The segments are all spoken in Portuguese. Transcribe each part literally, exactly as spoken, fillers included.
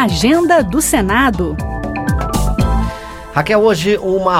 Agenda do Senado. Raquel, hoje uma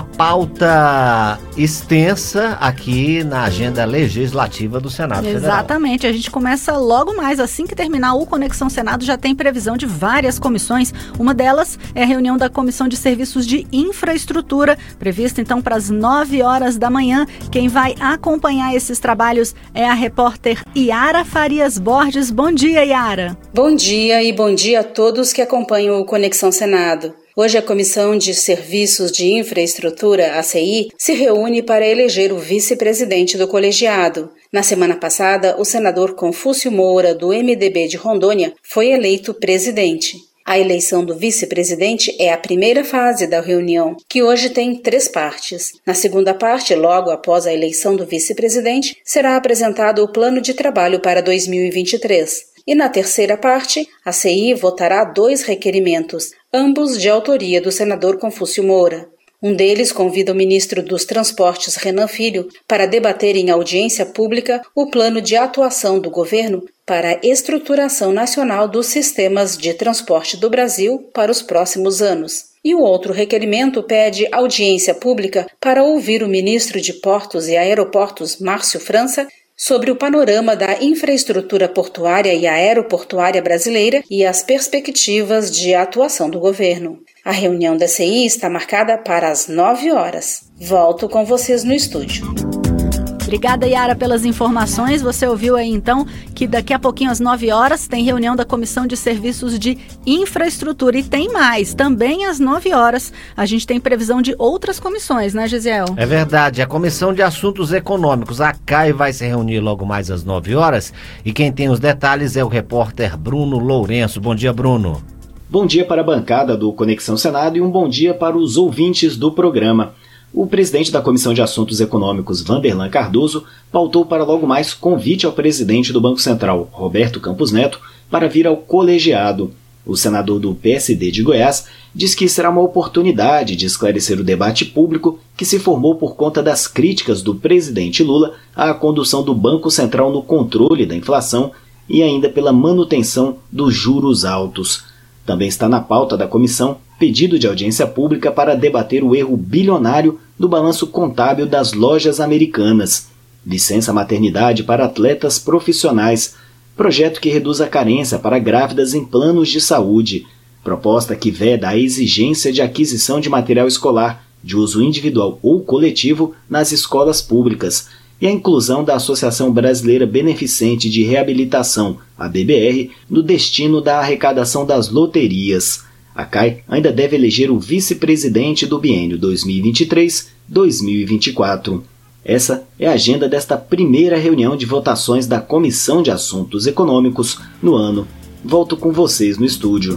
pauta extensa aqui na agenda legislativa do Senado Federal. Exatamente, a gente começa logo mais, assim que terminar o Conexão Senado, já tem previsão de várias comissões. Uma delas é a reunião da Comissão de Serviços de Infraestrutura, prevista então para as nove horas da manhã. Quem vai acompanhar esses trabalhos é a repórter Yara Farias Borges. Bom dia, Yara. Bom dia e bom dia a todos que acompanham o Conexão Senado. Hoje a Comissão de Serviços de Infraestrutura, a C I, se reúne para eleger o vice-presidente do colegiado. Na semana passada, o senador Confúcio Moura, do M D B de Rondônia, foi eleito presidente. A eleição do vice-presidente é a primeira fase da reunião, que hoje tem três partes. Na segunda parte, logo após a eleição do vice-presidente, será apresentado o plano de trabalho para dois mil e vinte e três. E na terceira parte, a C I votará dois requerimentos, ambos de autoria do senador Confúcio Moura. Um deles convida o ministro dos Transportes, Renan Filho, para debater em audiência pública o plano de atuação do governo para a estruturação nacional dos sistemas de transporte do Brasil para os próximos anos. E o outro requerimento pede audiência pública para ouvir o ministro de Portos e Aeroportos, Márcio França, sobre o panorama da infraestrutura portuária e aeroportuária brasileira e as perspectivas de atuação do governo. A reunião da C I está marcada para as nove horas. Volto com vocês no estúdio. Obrigada, Yara, pelas informações. Você ouviu aí, então, que daqui a pouquinho, às nove horas, tem reunião da Comissão de Serviços de Infraestrutura. E tem mais, também às nove horas, a gente tem previsão de outras comissões, né, Gisiel? É verdade, a Comissão de Assuntos Econômicos, a C A E, vai se reunir logo mais às nove horas. E quem tem os detalhes é o repórter Bruno Lourenço. Bom dia, Bruno. Bom dia para a bancada do Conexão Senado e um bom dia para os ouvintes do programa. O presidente da Comissão de Assuntos Econômicos, Vanderlan Cardoso, pautou para logo mais convite ao presidente do Banco Central, Roberto Campos Neto, para vir ao colegiado. O senador do P S D de Goiás diz que será uma oportunidade de esclarecer o debate público que se formou por conta das críticas do presidente Lula à condução do Banco Central no controle da inflação e ainda pela manutenção dos juros altos. Também está na pauta da comissão pedido de audiência pública para debater o erro bilionário do balanço contábil das lojas americanas, licença maternidade para atletas profissionais, projeto que reduz a carência para grávidas em planos de saúde, proposta que veda a exigência de aquisição de material escolar de uso individual ou coletivo nas escolas públicas, e a inclusão da Associação Brasileira Beneficente de Reabilitação, a B B R, no destino da arrecadação das loterias. A C A E ainda deve eleger o vice-presidente do biênio dois mil e vinte e três a dois mil e vinte e quatro. Essa é a agenda desta primeira reunião de votações da Comissão de Assuntos Econômicos no ano. Volto com vocês no estúdio.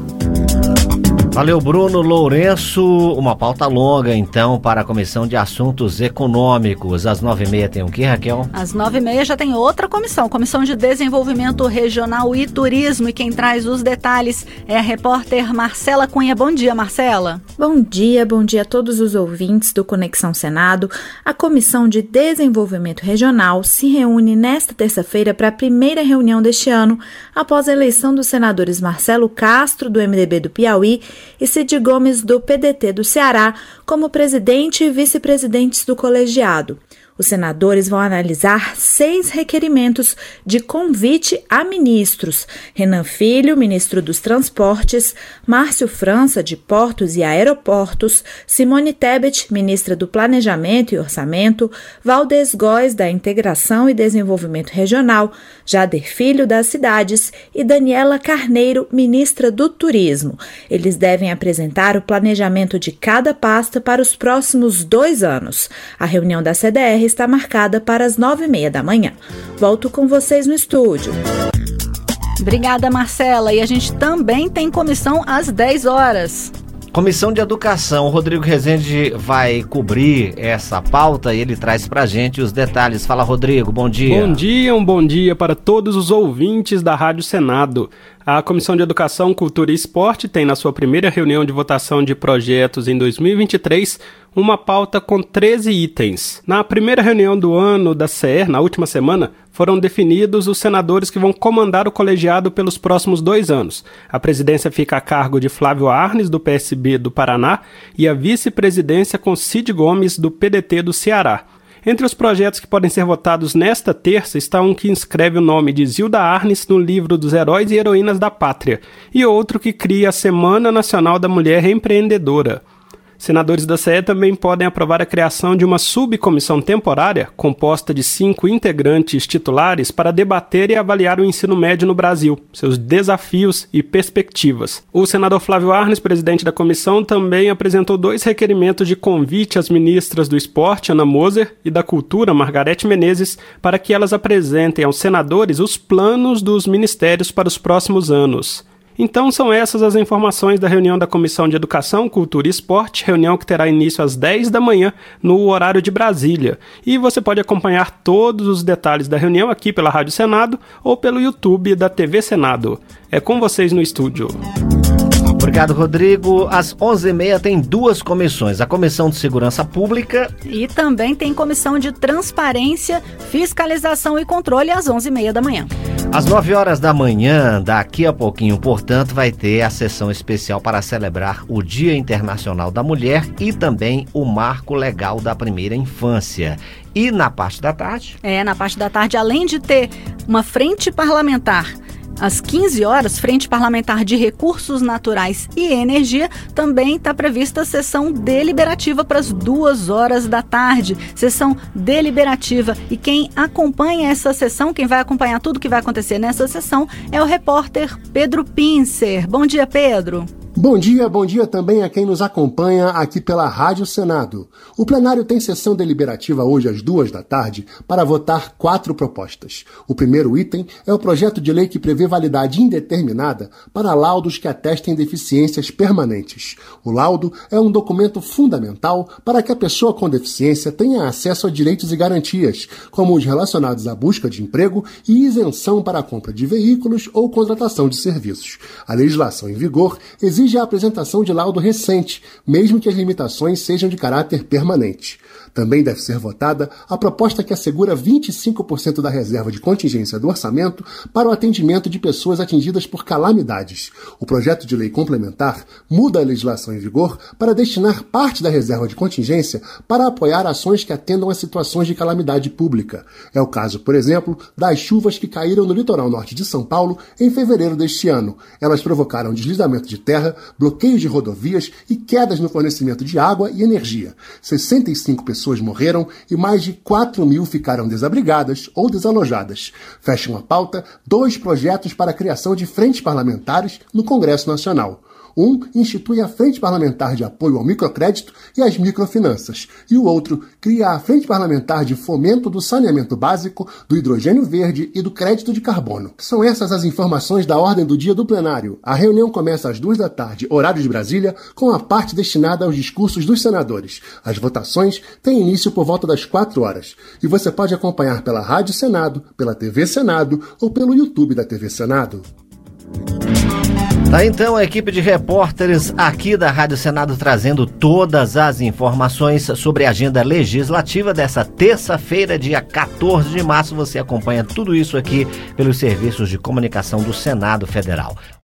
Valeu, Bruno Lourenço. Uma pauta longa, então, para a Comissão de Assuntos Econômicos. Às nove e meia tem o quê, Raquel? Às nove e meia já tem outra comissão, Comissão de Desenvolvimento Regional e Turismo. E quem traz os detalhes é a repórter Marcela Cunha. Bom dia, Marcela. Bom dia, bom dia a todos os ouvintes do Conexão Senado. A Comissão de Desenvolvimento Regional se reúne nesta terça-feira para a primeira reunião deste ano, após a eleição dos senadores Marcelo Castro, do M D B do Piauí, e Cid Gomes, do P D T do Ceará, como presidente e vice-presidentes do colegiado. Os senadores vão analisar seis requerimentos de convite a ministros: Renan Filho, ministro dos Transportes; Márcio França, de Portos e Aeroportos; Simone Tebet, ministra do Planejamento e Orçamento; Valdez Góes, da Integração e Desenvolvimento Regional; Jader Filho, das Cidades; e Daniela Carneiro, ministra do Turismo. Eles devem apresentar o planejamento de cada pasta para os próximos dois anos. A reunião da C D R está marcada para as nove e meia da manhã. Volto com vocês no estúdio. Obrigada, Marcela. E a gente também tem comissão às dez horas. Comissão de Educação. O Rodrigo Rezende vai cobrir essa pauta e ele traz pra gente os detalhes. Fala, Rodrigo, bom dia. Bom dia, um bom dia para todos os ouvintes da Rádio Senado. A Comissão de Educação, Cultura e Esporte tem na sua primeira reunião de votação de projetos em dois mil e vinte e três uma pauta com treze itens. Na primeira reunião do ano da C E R, na última semana, foram definidos os senadores que vão comandar o colegiado pelos próximos dois anos. A presidência fica a cargo de Flávio Arnes, do P S B do Paraná, e a vice-presidência com Cid Gomes, do P D T do Ceará. Entre os projetos que podem ser votados nesta terça está um que inscreve o nome de Zilda Arnes no livro dos Heróis e Heroínas da Pátria, e outro que cria a Semana Nacional da Mulher Empreendedora. Senadores da C E também podem aprovar a criação de uma subcomissão temporária, composta de cinco integrantes titulares, para debater e avaliar o ensino médio no Brasil, seus desafios e perspectivas. O senador Flávio Arnes, presidente da comissão, também apresentou dois requerimentos de convite às ministras do Esporte, Ana Moser, e da Cultura, Margarete Menezes, para que elas apresentem aos senadores os planos dos ministérios para os próximos anos. Então são essas as informações da reunião da Comissão de Educação, Cultura e Esporte, reunião que terá início às dez da manhã no horário de Brasília. E você pode acompanhar todos os detalhes da reunião aqui pela Rádio Senado ou pelo YouTube da T V Senado. É com vocês no estúdio. Obrigado, Rodrigo. Às onze e meia tem duas comissões, a Comissão de Segurança Pública e também tem Comissão de Transparência, Fiscalização e Controle às onze e meia da manhã. Às nove horas da manhã, daqui a pouquinho, portanto, vai ter a sessão especial para celebrar o Dia Internacional da Mulher e também o Marco Legal da Primeira Infância. E na parte da tarde? É, na parte da tarde, além de ter uma frente parlamentar às quinze horas, Frente Parlamentar de Recursos Naturais e Energia, também está prevista a sessão deliberativa para as duas horas da tarde. Sessão deliberativa. E quem acompanha essa sessão, quem vai acompanhar tudo que vai acontecer nessa sessão, é o repórter Pedro Pincer. Bom dia, Pedro. Bom dia, bom dia também a quem nos acompanha aqui pela Rádio Senado. O plenário tem sessão deliberativa hoje às duas da tarde para votar quatro propostas. O primeiro item é o projeto de lei que prevê validade indeterminada para laudos que atestem deficiências permanentes. O laudo é um documento fundamental para que a pessoa com deficiência tenha acesso a direitos e garantias, como os relacionados à busca de emprego e isenção para a compra de veículos ou contratação de serviços. A legislação em vigor exige a apresentação de laudo recente, mesmo que as limitações sejam de caráter permanente. Também deve ser votada a proposta que assegura vinte e cinco por cento da reserva de contingência do orçamento para o atendimento de pessoas atingidas por calamidades. O projeto de lei complementar muda a legislação em vigor para destinar parte da reserva de contingência para apoiar ações que atendam a situações de calamidade pública. É o caso, por exemplo, das chuvas que caíram no litoral norte de São Paulo em fevereiro deste ano. Elas provocaram deslizamento de terra, bloqueios de rodovias e quedas no fornecimento de água e energia. sessenta e cinco pessoas morreram e mais de quatro mil ficaram desabrigadas ou desalojadas. Fecham a pauta dois projetos para a criação de frentes parlamentares no Congresso Nacional. Um institui a Frente Parlamentar de Apoio ao Microcrédito e às Microfinanças, e o outro cria a Frente Parlamentar de Fomento do Saneamento Básico, do Hidrogênio Verde e do Crédito de Carbono. São essas as informações da ordem do dia do plenário. A reunião começa às duas da tarde, horário de Brasília, com a parte destinada aos discursos dos senadores. As votações têm início por volta das quatro horas, e você pode acompanhar pela Rádio Senado, pela T V Senado ou pelo YouTube da T V Senado. Tá, então, a equipe de repórteres aqui da Rádio Senado trazendo todas as informações sobre a agenda legislativa dessa terça-feira, dia quatorze de março. Você acompanha tudo isso aqui pelos serviços de comunicação do Senado Federal.